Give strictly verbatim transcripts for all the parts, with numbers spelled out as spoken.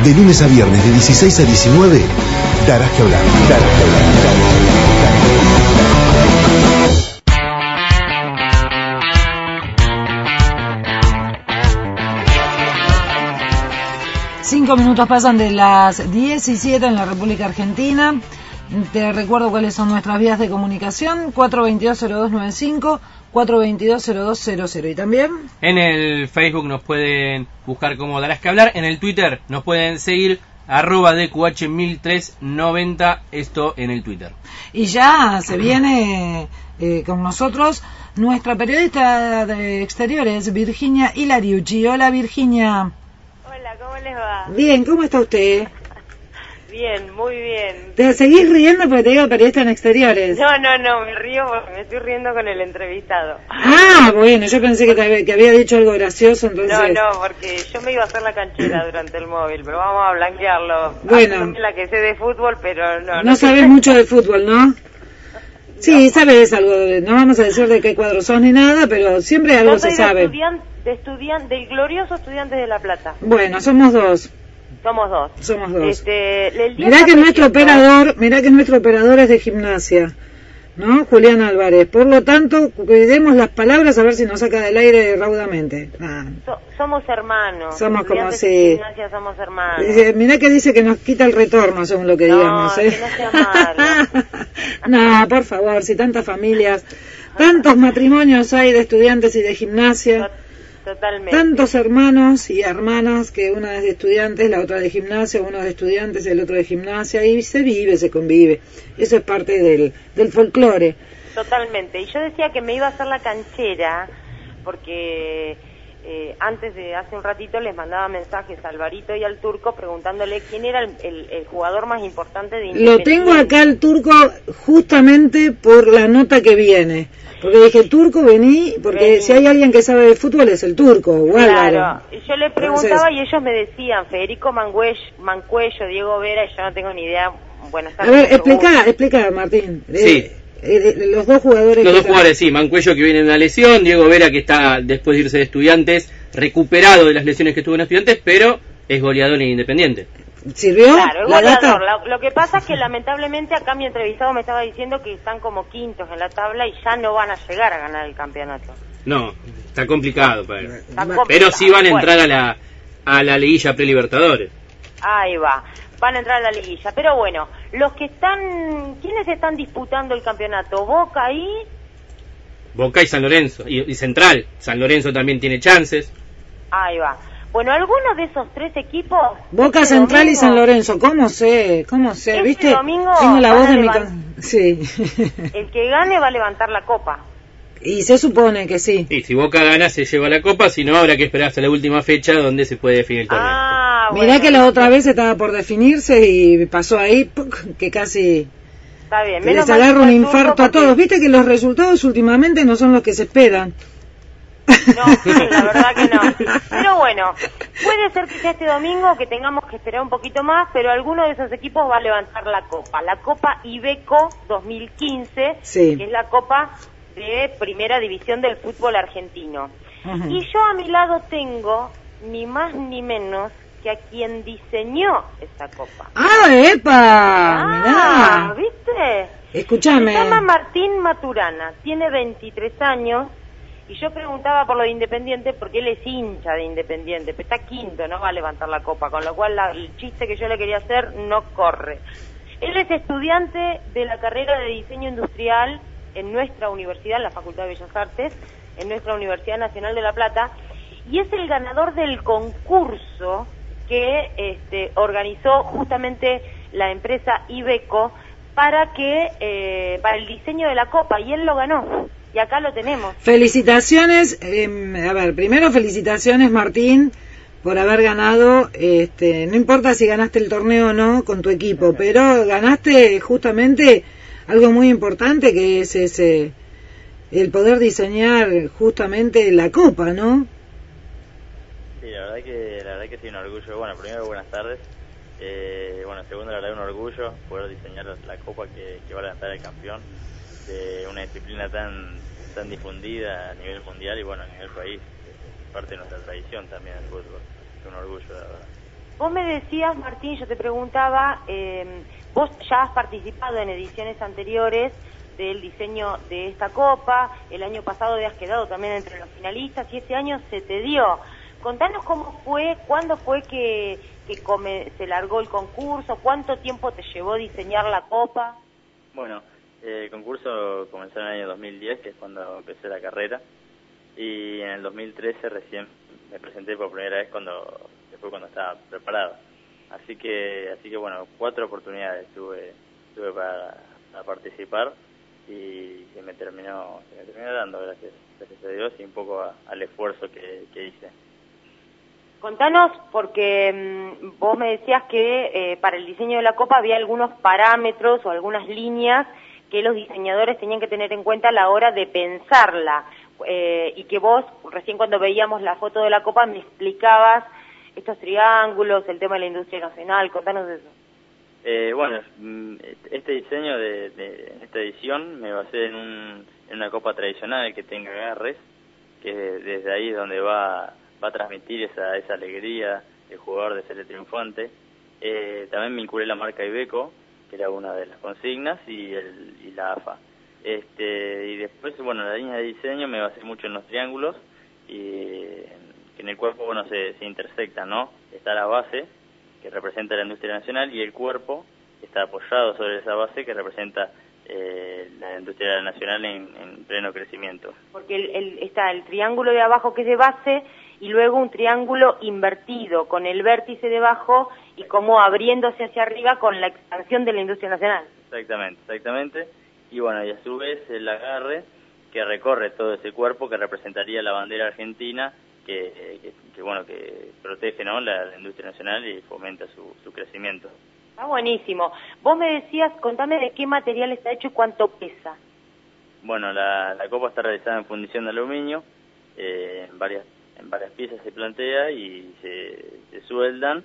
De lunes a viernes, de dieciséis a diecinueve, darás que hablar. Darás que hablar. Cinco minutos pasan de las diecisiete en la República Argentina. Te recuerdo cuáles son nuestras vías de comunicación: cuatro dos dos, cero dos nueve cinco, cuatro dos dos, cero dos cero cero. Y también en el Facebook nos pueden buscar como Darás que hablar. En el Twitter nos pueden seguir arroba D Q H mil trescientos noventa, esto en el Twitter. Y ya se viene eh, con nosotros nuestra periodista de exteriores, Virginia Hilariucci. Hola, Virginia. Hola, ¿cómo les va? Bien, ¿cómo está usted? Bien, muy bien. ¿Te seguís riendo porque te digo periodista en exteriores? No, no, no, me río porque me estoy riendo con el entrevistado. Ah, bueno, yo pensé que, te había, que había dicho algo gracioso, entonces... No, no, porque yo me iba a hacer la canchera durante el móvil, pero vamos a blanquearlo. Bueno. No la que sé de fútbol, pero no... No, no sabes sé. mucho de fútbol, ¿no? Sí, No. sabes algo, de, no vamos a decir de qué cuadro sos ni nada, pero siempre algo Yo soy se de sabe. Estudian, de estudian, del glorioso Estudiantes de La Plata. Bueno, somos dos. Somos dos. Somos dos. Este, el día Mirá que nuestro precioso, operador, mirá que nuestro operador es de gimnasia, ¿no? Julián Álvarez. Por lo tanto, cuidemos las palabras a ver si nos saca del aire raudamente. Ah. So, somos hermanos. Somos como Estudiantes si... de gimnasia somos hermanos. Eh, mirá que dice que nos quita el retorno, según lo que No, digamos. ¿eh? que no sea malo. No, por favor, si tantas familias, tantos matrimonios hay de estudiantes y de gimnasia. Totalmente. Tantos hermanos y hermanas, que una es de estudiantes, la otra de gimnasia, uno de estudiantes, el otro de gimnasia, y se vive, se convive. Eso es parte del, del folclore. Totalmente. Y yo decía que me iba a hacer la canchera, porque eh, antes de hace un ratito les mandaba mensajes a Alvarito y al Turco preguntándole quién era el, el, el jugador más importante de Independiente. Lo tengo acá el Turco justamente por la nota que viene. Porque dije, Turco, vení, porque Vení. si hay alguien que sabe de fútbol es el Turco, o Álvaro. Claro, yo le preguntaba Entonces, y ellos me decían Federico Manguello, Mancuello, Diego Vera, y yo no tengo ni idea. Bueno, está a ver, bien, explica, explica, Martín. Sí. Eh, eh, los dos jugadores. Los que dos jugadores, sí, Mancuello que viene de una lesión, Diego Vera que está después de irse de Estudiantes, recuperado de las lesiones que tuvo en Estudiantes, pero es goleador en Independiente. ¿Sirvió? Claro, el ¿La data? goleador. Lo, lo que pasa es que lamentablemente acá mi entrevistado me estaba diciendo que están como quintos en la tabla y ya no van a llegar a ganar el campeonato. No, está complicado para él. Está Pero complicado. Pero sí van a entrar Bueno, a la a la liguilla prelibertadores. ahí va, van a entrar a la liguilla. Pero bueno, los que están, ¿quiénes están disputando el campeonato? Boca y... Boca y San Lorenzo, y, y Central. San Lorenzo también tiene chances. Ahí va. Bueno, algunos de esos tres equipos... Boca este Central y domingo- San Lorenzo, ¿cómo sé? ¿Cómo sé? Este ¿Viste? domingo Tengo la van voz a de mi... levan- con- Sí. El que gane va a levantar la copa. Y se supone que sí. Y si Boca gana se lleva la copa, si no habrá que esperar hasta la última fecha donde se puede definir el torneo. Ah, Mirá bueno, que la otra vez estaba por definirse y pasó ahí ¡puc! Que casi está bien. les Menos mal agarra que un está el infarto Turco a todos. porque- Viste que los resultados últimamente no son los que se esperan. No, sí, la verdad que no. Pero bueno, puede ser que sea este domingo que tengamos que esperar un poquito más, pero alguno de esos equipos va a levantar la copa. La Copa Ibeco dos mil quince, Sí. que es la copa de primera división del fútbol argentino. Ujú. Y yo a mi lado tengo ni más ni menos que a quien diseñó esta copa. ¡Ah, epa! Ah, Mirá. ¿viste? Escuchame. Se llama Martín Maturana, tiene veintitrés años, y yo preguntaba por lo de Independiente porque él es hincha de Independiente, pero está quinto, no va a levantar la copa, con lo cual la, el chiste que yo le quería hacer no corre. Él es estudiante de la carrera de diseño industrial en nuestra universidad, en la Facultad de Bellas Artes, en nuestra Universidad Nacional de La Plata, y es el ganador del concurso que este, organizó justamente la empresa Ibeco para que eh, para el diseño de la copa, y él lo ganó, y acá lo tenemos. Felicitaciones, eh, a ver, primero felicitaciones, Martín, por haber ganado, este, no importa si ganaste el torneo o no con tu equipo, pero ganaste justamente algo muy importante, que es ese, el poder diseñar justamente la copa, ¿no? Sí, la verdad que la verdad que sí, un orgullo. Bueno, primero buenas tardes. Eh, bueno, segundo, la verdad un orgullo poder diseñar la copa que, que va a levantar el campeón de una disciplina tan tan difundida a nivel mundial y bueno, a nivel país, es parte de nuestra tradición también el fútbol. Es un orgullo, la verdad. Vos me decías, Martín, yo te preguntaba, eh, vos ya has participado en ediciones anteriores del diseño de esta copa, el año pasado habías quedado también entre los finalistas y este año se te dio. Contanos cómo fue, cuándo fue que, que come, se largó el concurso, cuánto tiempo te llevó diseñar la copa. Bueno, eh, el concurso comenzó en el año dos mil diez, que es cuando empecé la carrera, y en el dos mil trece recién me presenté por primera vez cuando fue cuando estaba preparado. Así que, así que bueno, cuatro oportunidades tuve, tuve para, para participar y se me terminó, se me terminó dando, gracias, gracias a Dios, y un poco a, al esfuerzo que, que hice. Contanos, porque mmm, vos me decías que eh, para el diseño de la copa había algunos parámetros o algunas líneas que los diseñadores tenían que tener en cuenta a la hora de pensarla, eh, y que vos, recién cuando veíamos la foto de la copa, me explicabas estos triángulos, el tema de la industria nacional. Contanos eso. Eh, bueno, este diseño de, de esta edición me basé en, un, en una copa tradicional que tenga agarres, que desde ahí es donde va, va a transmitir esa, esa alegría el jugador de ser triunfante. Eh, también me vinculé la marca Iveco, que era una de las consignas, y, el, y la A F A. Este, y después, bueno, la línea de diseño me basé mucho en los triángulos, y que en el cuerpo, bueno, se, se intersecta, ¿no? Está la base, que representa la industria nacional, y el cuerpo está apoyado sobre esa base que representa eh, la industria nacional en, en pleno crecimiento. Porque el, el, está el triángulo de abajo que es de base y luego un triángulo invertido con el vértice debajo y como abriéndose hacia arriba con la expansión de la industria nacional. Exactamente, exactamente. Y bueno, y a su vez el agarre que recorre todo ese cuerpo que representaría la bandera argentina, que, que, que bueno, que protege, ¿no?, la, la industria nacional y fomenta su, su crecimiento. Está buenísimo. Vos me decías, contame de qué material está hecho y cuánto pesa. Bueno, la, la copa está realizada en fundición de aluminio, eh, en varias en varias piezas se plantea y se, se sueldan,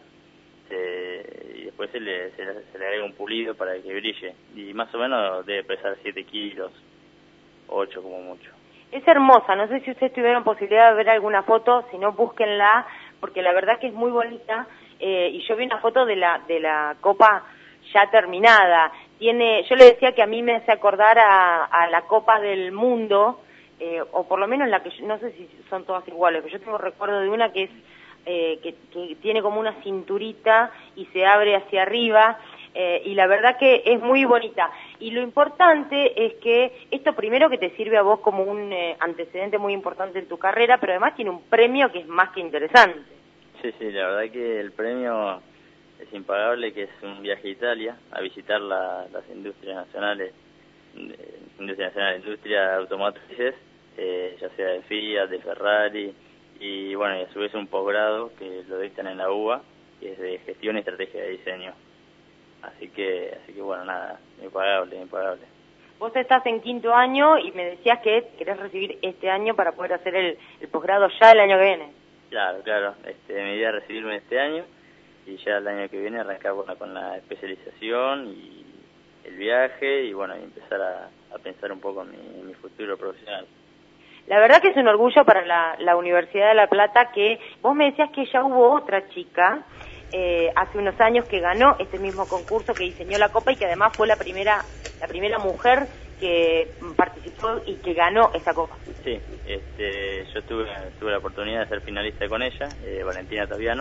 se, y después se le, se, le, se le agrega un pulido para que brille, y más o menos debe pesar siete kilos, ocho como mucho. Es hermosa, no sé si ustedes tuvieron posibilidad de ver alguna foto, si no búsquenla, porque la verdad que es muy bonita, eh, y yo vi una foto de la de la copa ya terminada. Tiene, yo le decía que a mí me hace acordar a, a la Copa del Mundo, eh, o por lo menos la que yo, no sé si son todas iguales, pero yo tengo recuerdo de una que es eh, que, que tiene como una cinturita y se abre hacia arriba. Eh, y la verdad que es muy bonita. Y lo importante es que esto primero que te sirve a vos como un eh, antecedente muy importante en tu carrera, pero además tiene un premio que es más que interesante. Sí, sí, la verdad que el premio es impagable, que es un viaje a Italia a visitar la, las industrias nacionales, eh, industria nacional, industria automotrices, eh, ya sea de Fiat, de Ferrari, y bueno, y a su vez un posgrado que lo dictan en la U B A, que es de gestión y estrategia de diseño. Así que, así que bueno, nada, impagable, impagable. Vos estás en quinto año y me decías que querés recibir este año para poder hacer el, el posgrado ya el año que viene. Claro, claro. Este, mi idea es recibirme este año y ya el año que viene arrancar con la, con la especialización y el viaje y bueno, y empezar a, a pensar un poco en mi, en mi futuro profesional. La verdad que es un orgullo para la, la Universidad de La Plata que vos me decías que ya hubo otra chica Eh, hace unos años que ganó este mismo concurso, que diseñó la copa y que además fue la primera la primera mujer que participó y que ganó esa copa. Sí, este, yo tuve, tuve la oportunidad de ser finalista con ella, eh, Valentina Taviano,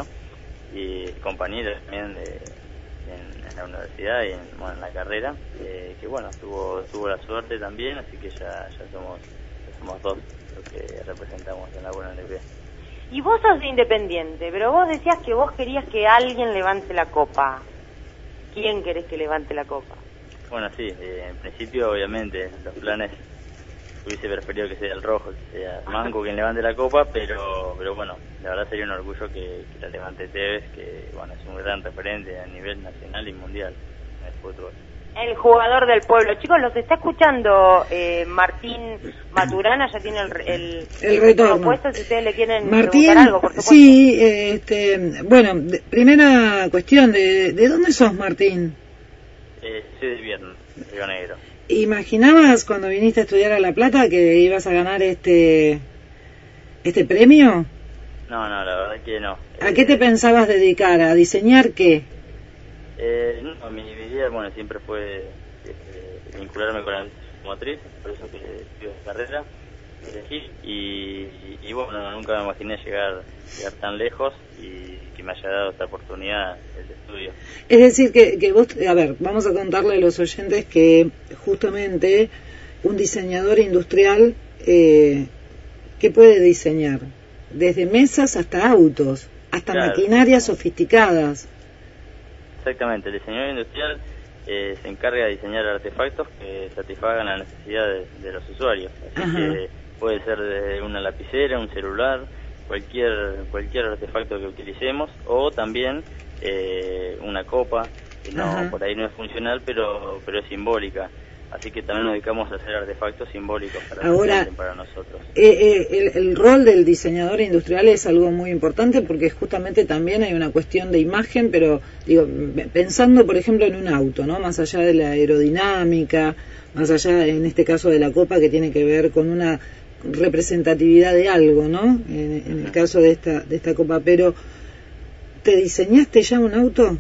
y compañera también de, en, en la universidad y en, bueno, en la carrera, eh, que bueno, tuvo, tuvo la suerte también, así que ya, ya somos ya somos dos los que representamos en la buena N B. Y vos sos de Independiente, pero vos decías que vos querías que alguien levante la copa. ¿Quién querés que levante la copa? Bueno, sí, eh, en principio, obviamente, los planes hubiese preferido que sea el rojo, que sea Manco quien levante la copa, pero pero bueno, la verdad sería un orgullo que, que la levante Tevez, que bueno, es un gran referente a nivel nacional y mundial en el fútbol. El jugador del pueblo. Chicos, los está escuchando eh, Martín Maturana, ya tiene el, el, el retorno puesto, si ustedes le quieren Martín, preguntar algo, por supuesto. Sí, este, bueno, de, primera cuestión, de, ¿de dónde sos, Martín? Eh, soy de Vierno, Río Negro. ¿Imaginabas cuando viniste a estudiar a La Plata que ibas a ganar este este premio? No, no, la verdad que no. ¿A qué te pensabas dedicar? ¿A diseñar qué? Eh, no, mi idea, bueno, siempre fue eh, vincularme con la motriz, por eso que estudié carrera, elegí, y, y, y bueno, nunca me imaginé llegar, llegar tan lejos y que me haya dado esta oportunidad el estudio. Es decir, que, que vos, a ver, vamos a contarle a los oyentes que justamente un diseñador industrial, eh, ¿qué puede diseñar? Desde mesas hasta autos, hasta Claro. maquinarias sofisticadas. Exactamente, el diseñador industrial eh, se encarga de diseñar artefactos que satisfagan las necesidades de, de los usuarios. Así Ajá. que puede ser de una lapicera, un celular, cualquier cualquier artefacto que utilicemos, o también eh, una copa, que no, Ajá. por ahí no es funcional, pero pero es simbólica. Así que también nos dedicamos a hacer artefactos simbólicos para, Ahora, para nosotros. Eh, eh, el, el rol del diseñador industrial es algo muy importante porque justamente también hay una cuestión de imagen, pero digo, pensando por ejemplo en un auto, ¿no? Más allá de la aerodinámica, más allá en este caso de la copa que tiene que ver con una representatividad de algo, ¿no? En, en el caso de esta de esta copa, pero ¿te diseñaste ya un auto?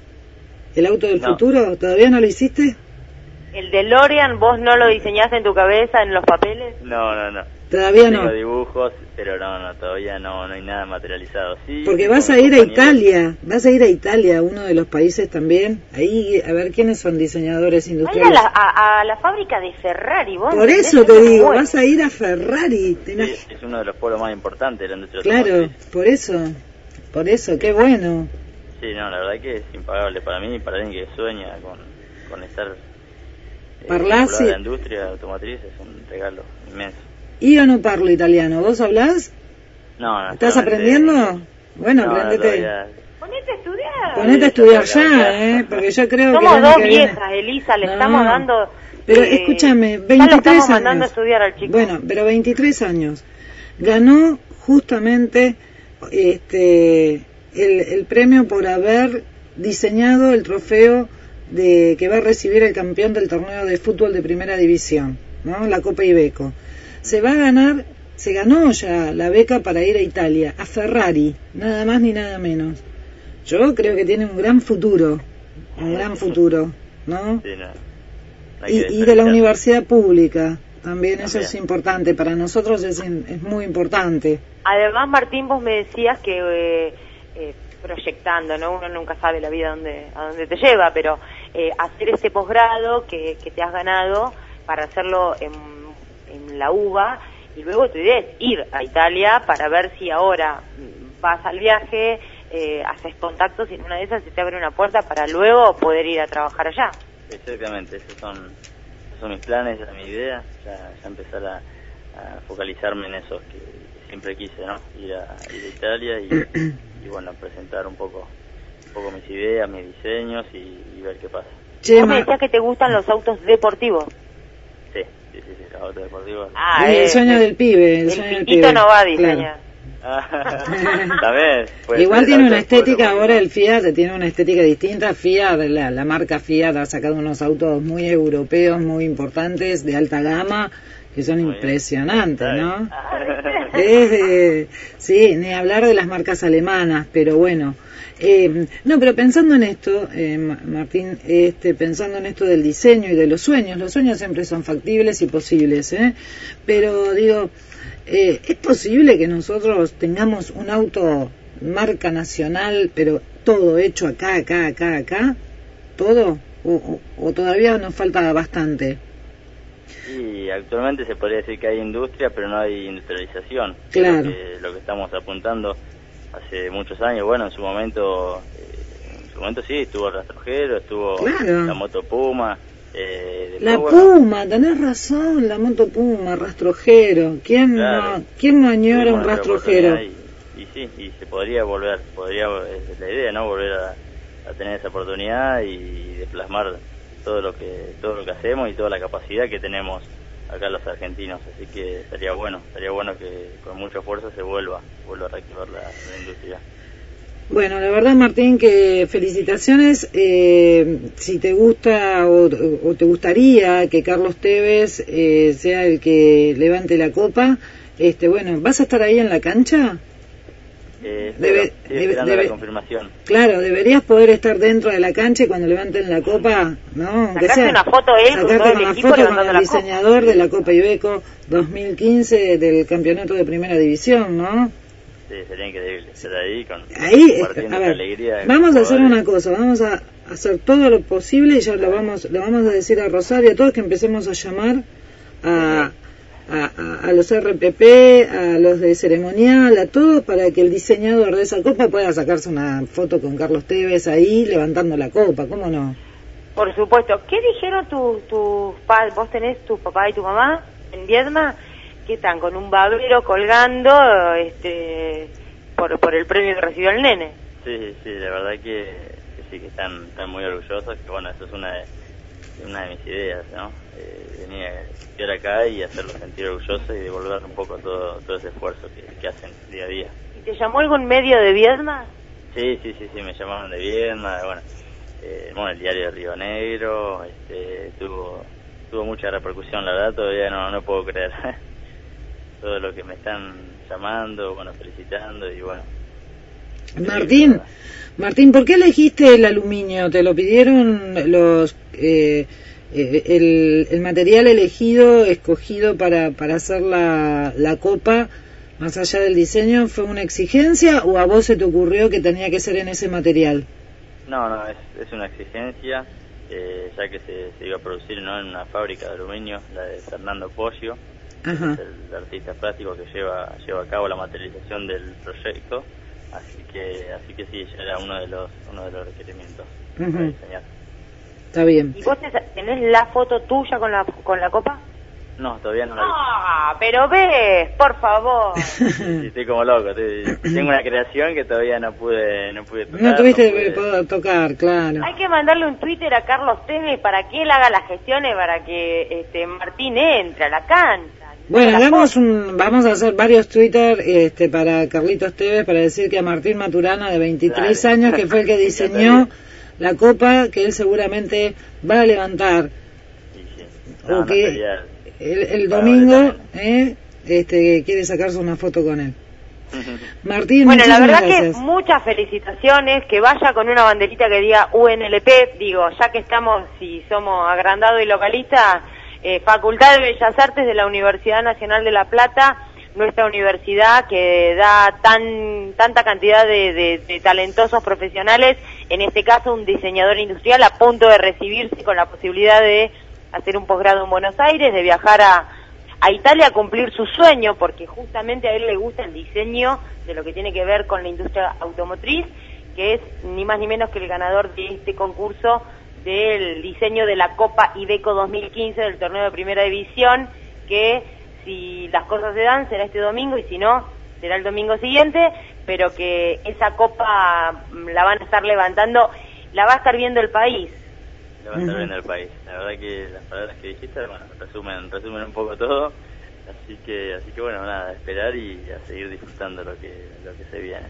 ¿El auto del No. futuro? ¿Todavía no lo hiciste? ¿El DeLorean vos no lo diseñaste en tu cabeza, en los papeles? No, no, no. Todavía Tengo no. dibujos, pero no, no, todavía no, no hay nada materializado. Sí, Porque con vas a mis ir a compañeros. Italia, vas a ir a Italia, uno de los países también, ahí a ver quiénes son diseñadores Vaya a industriales. la, a, a la fábrica de Ferrari, vos. Por ¿entendés? eso te Yo me digo, muero. vas a ir a Ferrari. te Sí, imag- es uno de los polos más importantes de la industria Claro, automotriz. por eso, por eso, qué bueno. Sí, no, la verdad que es impagable para mí y para alguien que sueña con, con estar eh, Parlás vinculado a y- la industria automotriz, es un regalo inmenso. Io no parlo italiano, ¿vos hablás? No, no, ¿Estás solamente- aprendiendo? Bueno, No, no, aprendete. todavía- Ponete a estudiar. Ponete a Sí, estudiar ya ya, está. ¿eh? Porque yo creo que... Somos el año dos que viene- viejas, Elisa, le No. estamos dando... Pero eh, escúchame, ya lo veintitrés estamos mandando a años. estudiar al chico. Bueno, pero veintitrés años. Ganó justamente este el, el premio por haber diseñado el trofeo de que va a recibir el campeón del torneo de fútbol de primera división, ¿no? La Copa Iveco. Se va a ganar, se ganó ya la beca para ir a Italia, a Ferrari, nada más ni nada menos. Yo creo que tiene un gran futuro, un gran futuro, ¿no? Sí, no, no hay que Y, y de la desperdiciar. universidad pública también, eso También. es importante, para nosotros es, in- es muy importante. Además, Martín, vos me decías que eh, eh, proyectando, ¿no? Uno nunca sabe la vida a dónde, a dónde te lleva, pero eh, hacer ese posgrado que, que te has ganado para hacerlo en, en la UBA, y luego tu idea es ir a Italia para ver si ahora mm, vas al viaje, eh, haces contactos y en una de esas se te abre una puerta para luego poder ir a trabajar allá. Exactamente, esos son, esos son mis planes, esa es mi idea, ya, ya empezar a, a focalizarme en eso que, que siempre quise, ¿no? Ir a, ir a Italia y, y bueno, presentar un poco, un poco mis ideas, mis diseños y, y ver qué pasa. Che, Vos me Ma- decías que te gustan los autos deportivos. Sí, sí, sí, sí, los autos deportivos. Ah, el eh, sueño eh, del pibe, el, El sueño del pitito pibe. no va a Claro. diseñar. Ah, también. puede Igual ser tiene el una auto deportivo, estética, porque ahora no. el Fiat tiene una estética distinta. Fiat, la, la marca Fiat ha sacado unos autos muy europeos, muy importantes, de alta gama, que son Muy bien. impresionantes, ¿no? Ah, ¿viste? Es, eh, sí, ni hablar de las marcas alemanas, pero bueno. Eh, no, pero pensando en esto, eh, Ma- Martín, este, pensando en esto del diseño y de los sueños, los sueños siempre son factibles y posibles, ¿eh? Pero digo, eh, ¿es posible que nosotros tengamos un auto marca nacional, pero todo hecho acá, acá, acá, acá? ¿Todo? ¿O, o, o todavía nos falta bastante? Y actualmente se podría decir que hay industria, pero no hay industrialización. Claro. Lo que, lo que estamos apuntando hace muchos años. Bueno, en su momento, eh, en su momento sí, estuvo el rastrojero, estuvo Claro. la moto Puma. Eh, después, La bueno, Puma, tenés razón, la moto Puma, rastrojero. ¿Quién, Claro. no, ¿quién no añora tuvimos un nuestra rastrojero? oportunidad Y, y sí, y se podría volver, podría, es la idea, ¿no? Volver a, a tener esa oportunidad y de plasmar todo lo que todo lo que hacemos y toda la capacidad que tenemos acá los argentinos, así que estaría bueno, estaría bueno que con mucha fuerza se vuelva, vuelva a reactivar la, la industria. Bueno, la verdad, Martín, que felicitaciones. Eh, si te gusta o, o te gustaría que Carlos Tevez eh, sea el que levante la copa, este, bueno, ¿vas a estar ahí en la cancha? Eh, Debe- pero estoy debe- esperando debe- la confirmación. Claro, deberías poder estar dentro de la cancha y cuando levanten la copa, ¿no? Aunque Sacarse sea, una foto él con sacarte todo el una equipo foto con levantando el la copa. diseñador de la Copa Ibeco dos mil quince del campeonato de primera división, ¿no? Sí, sería increíble estar ahí con, Ahí, eh, compartiendo a esa ver, alegría. de vamos a los hacer jugadores. una cosa, vamos a hacer todo lo posible y ya lo vamos, le vamos a decir a Rosario, a todos que empecemos a llamar a, a, a, a los R P P, a los de ceremonial, a todos, para que el diseñador de esa copa pueda sacarse una foto con Carlos Tevez ahí levantando la copa, ¿cómo no? Por supuesto. ¿Qué dijeron tus tu, pa- vos tenés tu papá y tu mamá en Viedma? ¿Qué están? Con un babero colgando este por, por el premio que recibió el nene. Sí, sí, la verdad que, que sí, que están, están muy orgullosos, que bueno, eso es una de, una de mis ideas, ¿no? Eh, venir a estudiar acá y hacerlos sentir orgullosos y devolver un poco todo, todo ese esfuerzo que, que hacen día a día. ¿Y te llamó algún medio de Viedma? Sí, sí, sí, sí, me llamaron de Viedma, bueno, eh, bueno, el diario de Río Negro, este, tuvo, tuvo mucha repercusión, la verdad, todavía no, no puedo creer todo lo que me están llamando, bueno, felicitando y bueno. Martín, Martín, ¿por qué elegiste el aluminio? ¿Te lo pidieron los eh, eh, el, el material elegido, escogido para, para hacer la, la copa, más allá del diseño, fue una exigencia o a vos se te ocurrió que tenía que ser en ese material? No, no, es, es una exigencia, eh, ya que se, se iba a producir, ¿no?, en una fábrica de aluminio, la de Fernando Poggio, Ajá. es el artista plástico que lleva lleva a cabo la materialización del proyecto, así que así que sí, ya era uno de los uno de los requerimientos Ujú. para diseñar. Está bien. ¿Y vos te- tenés la foto tuya con la con la copa? No, todavía no la vi. Ah, pero ves, por favor. Sí, estoy como loco, estoy- tengo una creación que todavía no pude no pude tocar. No tuviste pude- que poder tocar, claro. Hay que mandarle un Twitter a Carlos Tevez para que él haga las gestiones para que este Martín entre a la cancha. Bueno, La hagamos foto. un, vamos a hacer varios Twitter este, para Carlitos Tevez para decir que a Martín Maturana, de veintitrés Dale. años, que fue el que Me diseñó encantaría. la copa, que él seguramente va a levantar Sí, sí. o No, no, que sería- el, el para domingo valer eh, este, quiere sacarse una foto con él. Martín, Bueno, la muchísimas verdad gracias. que muchas felicitaciones, que vaya con una banderita que diga U N L P, digo, ya que estamos, si somos agrandados y localistas, eh, Facultad de Bellas Artes de la Universidad Nacional de La Plata, nuestra universidad que da tan tanta cantidad de, de, de talentosos profesionales, en este caso un diseñador industrial a punto de recibirse con la posibilidad de hacer un posgrado en Buenos Aires, de viajar a a Italia a cumplir su sueño, porque justamente a él le gusta el diseño de lo que tiene que ver con la industria automotriz, que es ni más ni menos que el ganador de este concurso del diseño de la Copa Ibeco dos mil quince del torneo de primera división, que si las cosas se dan será este domingo y si no será el domingo siguiente, pero que esa copa la van a estar levantando, la va a estar viendo el país. Le va a estar bien el país. La verdad que las palabras que dijiste, bueno, resumen, resumen un poco todo. Así que, así que bueno, nada, esperar y a seguir disfrutando lo que, lo que se viene.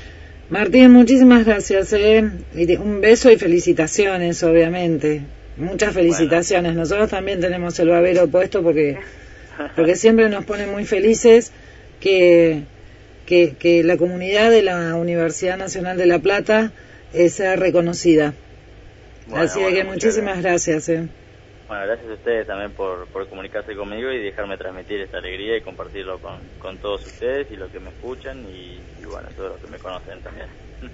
Martín, muchísimas gracias. Eh. Y un beso y felicitaciones, obviamente. Muchas felicitaciones. Bueno. Nosotros también tenemos el babero puesto porque porque siempre nos pone muy felices que, que, que la comunidad de la Universidad Nacional de La Plata eh, sea reconocida. Bueno, Así bueno, que muchísimas gracias. Eh. Bueno, gracias a ustedes también por, por comunicarse conmigo y dejarme transmitir esta alegría y compartirlo con, con todos ustedes y los que me escuchan y, y bueno, todos los que me conocen también.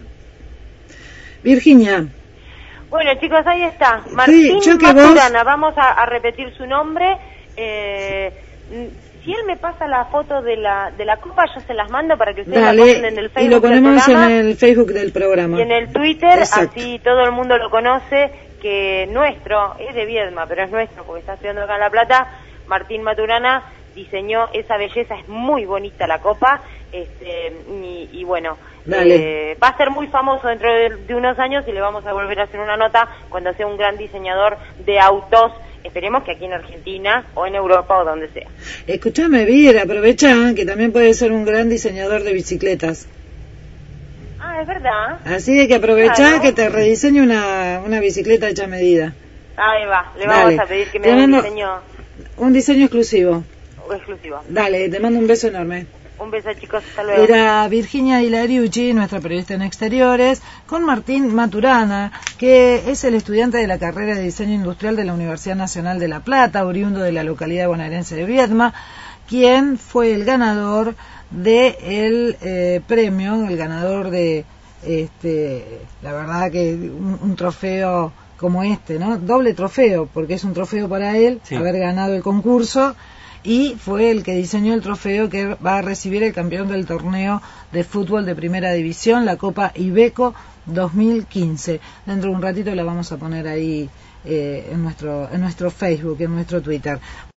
Virginia. Bueno, chicos, ahí está. Martín sí, Maturana, vos... vamos a, a repetir su nombre. Eh, si él me pasa la foto de la de la copa, yo se las mando para que ustedes Dale, la pongan en el Facebook y lo ponemos del en el Facebook del programa. y en el Twitter, Exacto. así todo el mundo lo conoce, que nuestro, es de Viedma, pero es nuestro porque está estudiando acá en La Plata, Martín Maturana diseñó esa belleza, es muy bonita la copa, este y, y bueno, eh, va a ser muy famoso dentro de, de unos años y le vamos a volver a hacer una nota cuando sea un gran diseñador de autos, esperemos que aquí en Argentina o en Europa o donde sea. Escúchame, Vir, aprovecha que también puede ser un gran diseñador de bicicletas. Ah, es verdad. Así de que aprovechá claro. que te rediseñe una, una bicicleta hecha a medida. Ahí va, le Dale. vamos a pedir que me Te dé un mando diseño un diseño exclusivo. exclusivo. Dale, te mando un beso enorme. Un beso, chicos, hasta luego. Era Virginia Hilariucci, nuestra periodista en exteriores, con Martín Maturana, que es el estudiante de la carrera de Diseño Industrial de la Universidad Nacional de La Plata, oriundo de la localidad bonaerense de Viedma, quien fue el ganador de el eh, premio, el ganador de, este, la verdad que un, un trofeo como este, ¿no? Doble trofeo, porque es un trofeo para él, sí, haber ganado el concurso, y fue el que diseñó el trofeo que va a recibir el campeón del torneo de fútbol de primera división, la Copa Ibeco dos mil quince. Dentro de un ratito la vamos a poner ahí eh, en nuestro en nuestro Facebook, en nuestro Twitter.